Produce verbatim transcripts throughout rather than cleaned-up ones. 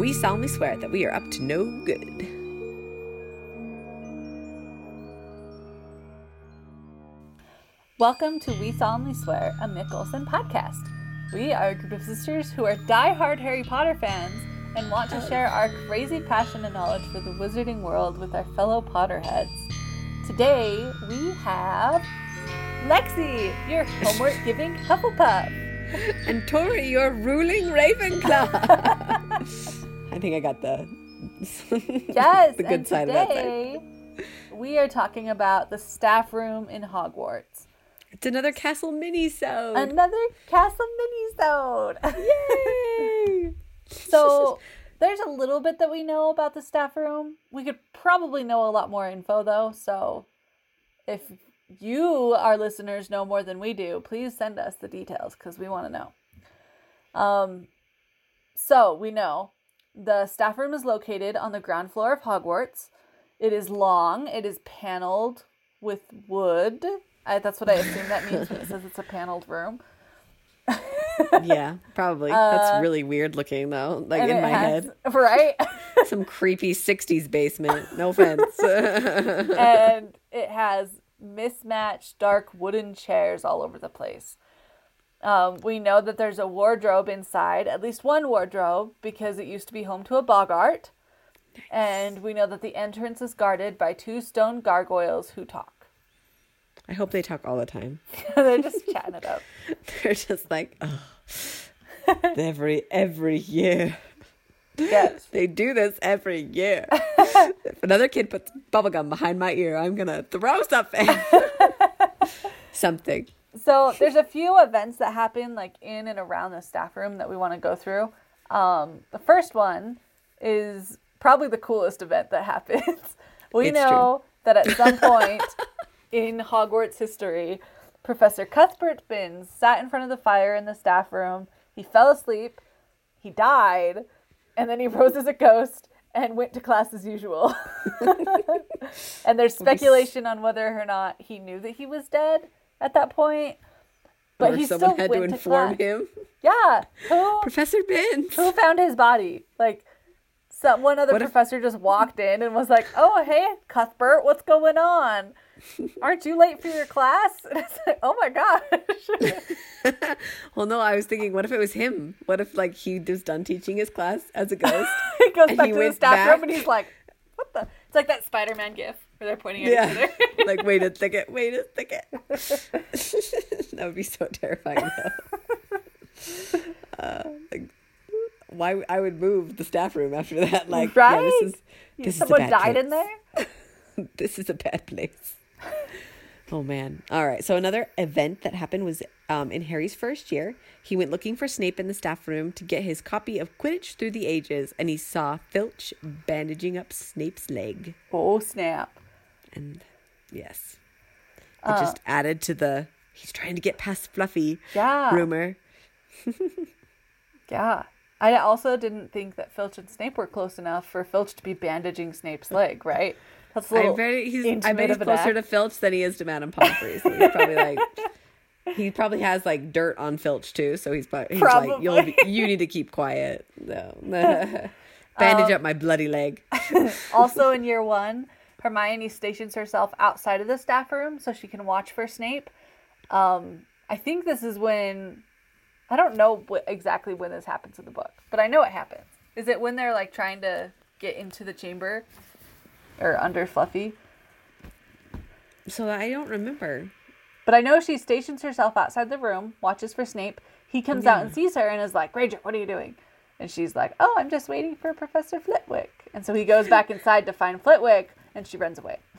we solemnly swear that we are up to no good. Welcome to We Solemnly Swear, a Mick Olsen podcast. We are a group of sisters who are die-hard Harry Potter fans and want to share our crazy passion and knowledge for the wizarding world with our fellow Potterheads. Today, we have Lexi, your homework-giving Hufflepuff. And Tori, your ruling Ravenclaw. I think I got the, yes, the good and side today, of that side. We are talking about the staff room in Hogwarts. It's another Castle Mini-sode. Another Castle Mini-sode. Yay! So there's a little bit that we know about the staff room. We could probably know a lot more info though. So if you, our listeners, know more than we do, please send us the details because we want to know. Um, so we know the staff room is located on the ground floor of Hogwarts. It is long. It is paneled with wood. I, that's what I assume that means when it says it's a paneled room. Yeah, probably. Uh, That's really weird looking, though. Like in my has, head. Right? Some creepy sixties basement. No offense. And it has mismatched dark wooden chairs all over the place. Um, we know that there's a wardrobe inside, at least one wardrobe, because it used to be home to a boggart. Nice. And we know that the entrance is guarded by two stone gargoyles who talk. I hope they talk all the time. They're just chatting it up. They're just like, oh, every every year. Yes. They do this every year. If another kid puts bubblegum behind my ear, I'm going to throw something. Something. So there's a few events that happen like in and around the staff room that we want to go through. Um, the first one is probably the coolest event that happens. We it's know true. that at some point in Hogwarts history, Professor Cuthbert Binns sat in front of the fire in the staff room. He fell asleep, he died, and then he rose as a ghost and went to class as usual. And there's speculation on whether or not he knew that he was dead at that point. But or he someone still had went to to inform class. him. Yeah. Who, Professor Binns. who found his body? Like, some, one other What if- professor just walked in and was like, oh, hey, Cuthbert, what's going on? Aren't you late for your class? And it's like, oh my gosh. Well, no, I was thinking, what if it was him? What if, like, he was done teaching his class as a ghost? He goes and back he to the went staff back? room and he's like, what the? It's like that Spider-Man gif where they're pointing at Yeah. each other. Like, wait a thicket, wait a thicket. That would be so terrifying, though. uh, like, why I would move the staff room after that. Like, right? Yeah, this is, this Someone is a bad died place. in there? This is a bad place. Oh, man. All right. So another event that happened was um, in Harry's first year. He went looking for Snape in the staff room to get his copy of Quidditch Through the Ages, and he saw Filch bandaging up Snape's leg. Oh, snap. And yes, it Uh, just added to the he's trying to get past Fluffy Yeah. rumor. Yeah. I also didn't think that Filch and Snape were close enough for Filch to be bandaging Snape's leg, right? That's a little I bet he's I intimate bet he's of an closer act. to Filch than he is to Madame Pomfrey. So he's probably like he probably has like dirt on Filch too. So he's, he's Probably. like you'll be, you need to keep quiet. No. Bandage Um, up my bloody leg. Also in year one, Hermione stations herself outside of the staff room so she can watch for Snape. Um, I think this is when, I don't know what, exactly when this happens in the book, but I know it happens. Is it when they're like trying to get into the chamber or under Fluffy? So I don't remember. But I know she stations herself outside the room, watches for Snape. He comes Yeah. out and sees her and is like, Granger, what are you doing? And she's like, oh, I'm just waiting for Professor Flitwick. And so he goes back inside to find Flitwick, and she runs away.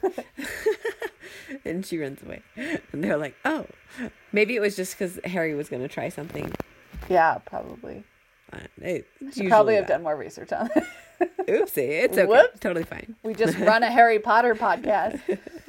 And she runs away. And they're like, oh, maybe it was just because Harry was going to try something. Yeah, probably. Uh, it, it's I probably usually have that. done more research on it. Oopsie, it's okay. Whoops. Totally fine. We just run a Harry Potter podcast.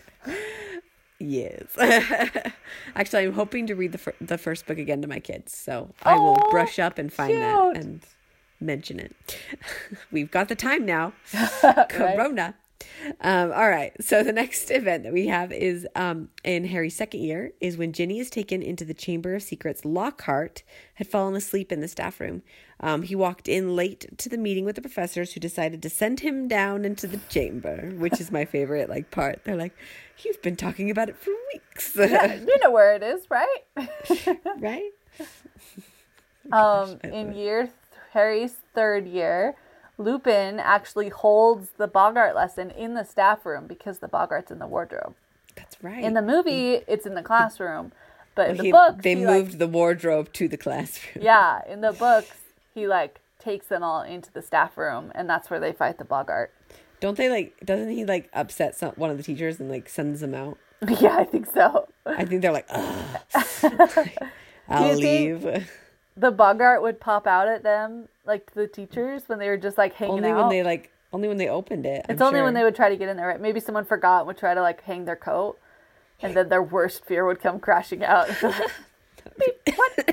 Yes. Actually, I'm hoping to read the fir- the first book again to my kids, so I will Oh, brush up and find cute. that and mention it. We've got the time now. Corona. Um, all right. So the next event that we have is um, in Harry's second year is when Ginny is taken into the Chamber of Secrets. Lockhart had fallen asleep in the staff room. Um, he walked in late to the meeting with the professors who decided to send him down into the chamber, which is my favorite like part. They're like, you've been talking about it for weeks. Yeah, you know where it is, right? Right? Um, in year th- Harry's third year, Lupin actually holds the Bogart lesson in the staff room because the Bogart's in the wardrobe. That's right. In the movie, it's in the classroom, but in the He- books, they he, moved like, the wardrobe to the classroom. yeah, in the books, he like takes them all into the staff room, and that's where they fight the Bogart. Don't they like? Doesn't he like upset some one of the teachers and like sends them out? Yeah, I think so. I think they're like, ugh, I'll you think- leave. The Bogart would pop out at them, like the teachers, when they were just like hanging Only out. when they like, only when they opened it. It's I'm only sure. when they would try to get in there, right? Maybe someone forgot and would try to like hang their coat, and then their worst fear would come crashing out. Beep, what?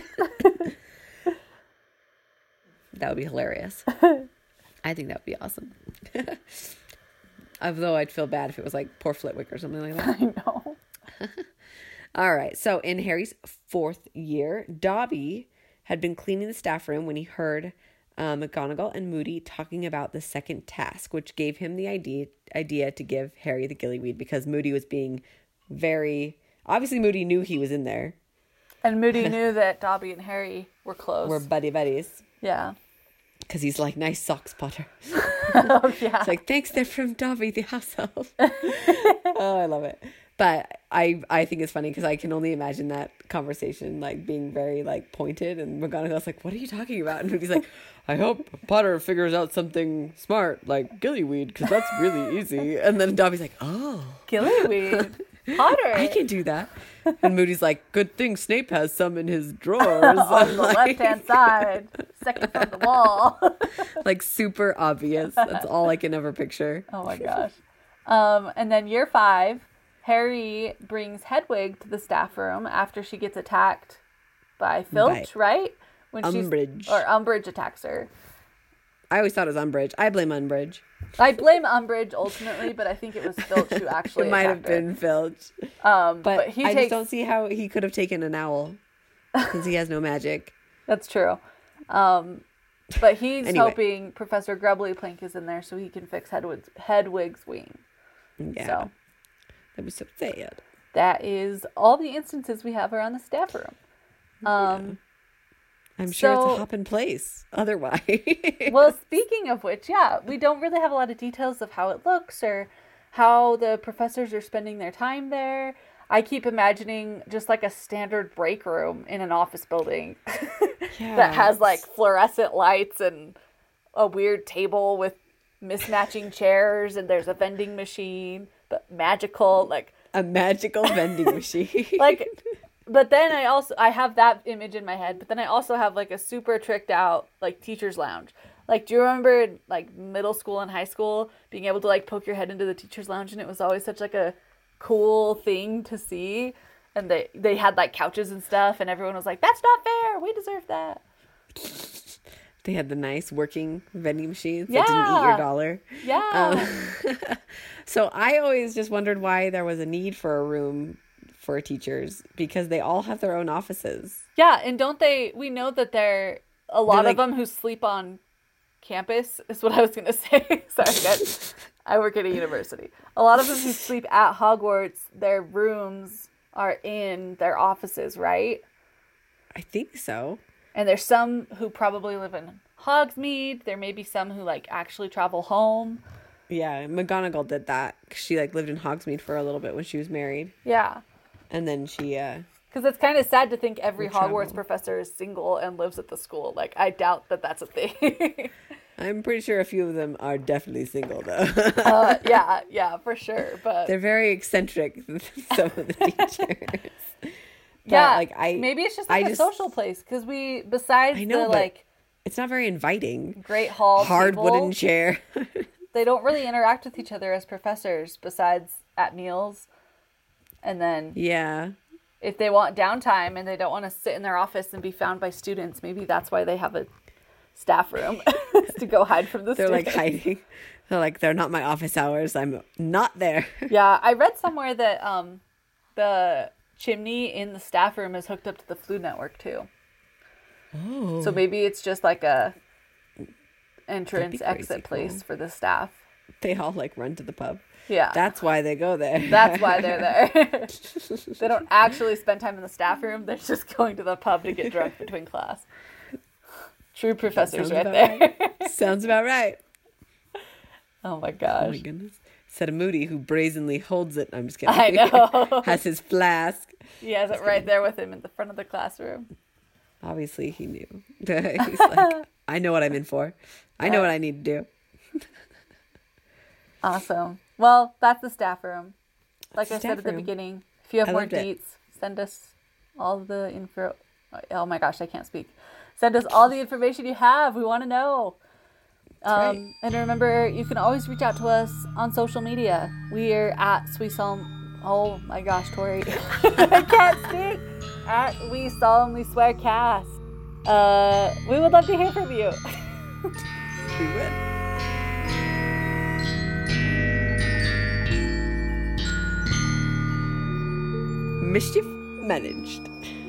That would be hilarious. I think that would be awesome. Although I'd feel bad if it was like poor Flitwick or something like that. I know. All right. So in Harry's fourth year, Dobby had been cleaning the staff room when he heard um, McGonagall and Moody talking about the second task, which gave him the idea idea to give Harry the gillyweed because Moody was being very... Obviously, Moody knew he was in there. And Moody knew that Dobby and Harry were close. We're buddy buddies. Yeah. Because he's like, nice socks, Potter. Oh, yeah. It's like, thanks, they're from Dobby, the house elf. Oh, I love it. But I I think it's funny because I can only imagine that conversation like being very like pointed, and McGonagall's like, what are you talking about? And Moody's like, I hope Potter figures out something smart like gillyweed because that's really easy. And then Dobby's like, oh, Gillyweed. Potter. I can do that. And Moody's like, good thing Snape has some in his drawers. On the Like- left-hand side, second from the wall. Like super obvious. That's all I can ever picture. Oh my gosh. Um, and then year five, Harry brings Hedwig to the staff room after she gets attacked by Filch, By right? When Umbridge. She's, or Umbridge attacks her. I always thought it was Umbridge. I blame Umbridge. I blame Umbridge ultimately, but I think it was Filch who actually It might have attacked her. been Filch. Um, But, but, he I takes... just don't see how he could have taken an owl since he has no magic. That's true. Um, but he's Anyway. hoping Professor Grubbly Plink is in there so he can fix Hedwig's, Hedwig's wing. Yeah. So That was so sad. that is all the instances we have around the staff room. Um, I'm sure it's So- a hopping place otherwise. Well, speaking of which, yeah, we don't really have a lot of details of how it looks or how the professors are spending their time there. I keep imagining just like a standard break room in an office building Yeah, that has it's- like fluorescent lights and a weird table with mismatching chairs, and there's a vending machine, but magical, like a magical vending machine. like but then I also I have that image in my head, but then I also have like a super tricked out like teacher's lounge. Like, do you remember in, like middle school and high school being able to like poke your head into the teacher's lounge, and it was always such like a cool thing to see, and they they had like couches and stuff, and everyone was like, that's not fair, we deserve that. They had the nice working vending machines that didn't eat Yeah. your dollar. Yeah. Um, so I always just wondered why there was a need for a room for teachers because they all have their own offices. Yeah, and don't they, we know that there a lot They're of like- them who sleep on campus is what I was going to say. Sorry, guys. I work at a university. A lot of them who sleep at Hogwarts, their rooms are in their offices, right? I think so. And there's some who probably live in Hogsmeade. There may be some who like actually travel home. Yeah, McGonagall did that. 'Cause she like lived in Hogsmeade for a little bit when she was married, Yeah. and then she uh Because it's kind of sad to think every Would travel. Hogwarts professor is single and lives at the school. Like, I doubt that that's a thing. I'm pretty sure a few of them are definitely single though. uh, yeah, yeah, for sure. But They're very eccentric, some of the teachers. But, yeah, like I maybe it's just I like a just- social place. Because we, besides I know, the but like it's not very inviting. great hall Hard table, wooden chair. they don't really interact with each other as professors besides at meals. And then Yeah. if they want downtime and they don't want to sit in their office and be found by students, maybe that's why they have a staff room to go hide from the They're students. like hiding. They're like, they're not my office hours. I'm not there. Yeah, I read somewhere that um, the chimney in the staff room is hooked up to the Food Network too. Oh. So maybe it's just like a entrance crazy exit place cool. for the staff. They all like run to the pub. Yeah. That's why they go there. That's why they're there. They don't actually spend time in the staff room. They're just going to the pub to get drunk between class. True professors right there. Right. Sounds about right. Oh my gosh. Oh my goodness. Said a Moody who brazenly holds it. I'm just kidding. I know. Has his flask. He has it right there with him in the front of the classroom. Obviously, he knew. He's like, I know what I'm in for. I know what I need to do. Awesome. Well, that's the staff room. Like That's I the said staff at the room. beginning, if you have I more loved it. deets, send us all the info. Oh my gosh, I can't speak. Send us all the information you have. We want to know. Um, right. And remember, you can always reach out to us on social media. We are at We Solemn. Oh my gosh, Tori. I can't speak. At We Solemnly Swear Cast. Uh, we would love to hear from you. We would. Mischief managed.